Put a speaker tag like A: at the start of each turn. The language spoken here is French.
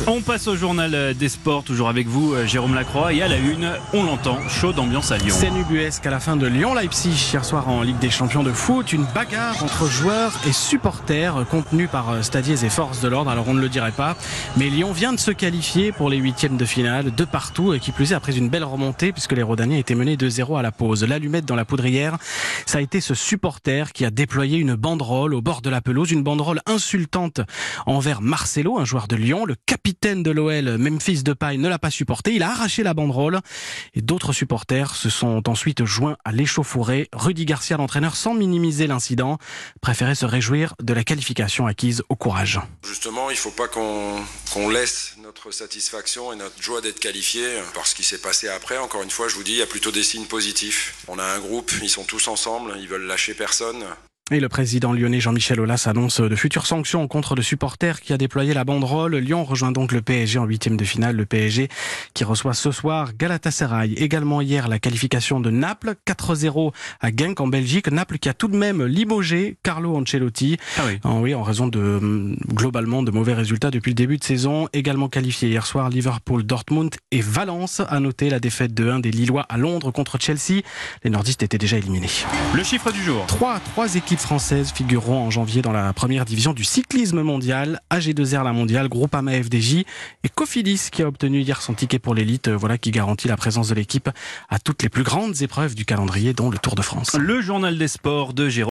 A: On passe au journal des sports, toujours avec vous Jérôme Lacroix, et à la une, on l'entend, chaude ambiance à Lyon.
B: Scène ubuesque à la fin de Lyon-Leipzig hier soir en Ligue des Champions de foot, une bagarre entre joueurs et supporters contenue par stadiers et forces de l'ordre. Alors on ne le dirait pas, mais Lyon vient de se qualifier pour les huitièmes de finale, de partout, et qui plus est après une belle remontée puisque les Rodaniens étaient menés 2-0 à la pause. L'allumette dans la poudrière, ça a été ce supporter qui a déployé une banderole au bord de la pelouse, une banderole insultante envers Marcelo, un joueur de Lyon. Le capitaine de l'OL, Memphis Depay, ne l'a pas supporté. Il a arraché la banderole et d'autres supporters se sont ensuite joints à l'échauffourée. Rudy Garcia, l'entraîneur, sans minimiser l'incident, préférait se réjouir de la qualification acquise au courage.
C: Justement, il ne faut pas qu'on laisse notre satisfaction et notre joie d'être qualifié par ce qui s'est passé après. Encore une fois, je vous dis, il y a plutôt des signes positifs. On a un groupe, ils sont tous ensemble, ils veulent lâcher personne.
B: Et le président lyonnais Jean-Michel Aulas annonce de futures sanctions contre le supporter qui a déployé la banderole. Lyon rejoint donc le PSG en huitième de finale. Le PSG qui reçoit ce soir Galatasaray. Également hier, la qualification de Naples, 4-0 à Genk en Belgique. Naples qui a tout de même limogé Carlo Ancelotti. En raison de globalement de mauvais résultats depuis le début de saison. Également qualifié hier soir Liverpool, Dortmund et Valence. À noter la défaite de 1 des Lillois à Londres contre Chelsea. Les nordistes étaient déjà éliminés.
A: Le chiffre du jour.
B: Trois équipes françaises figureront en janvier dans la première division du cyclisme mondial. AG2R la mondiale, Groupama FDJ et Cofidis qui a obtenu hier son ticket pour l'élite. Voilà qui garantit la présence de l'équipe à toutes les plus grandes épreuves du calendrier, dont le Tour de France.
A: Le journal des sports de Jérôme.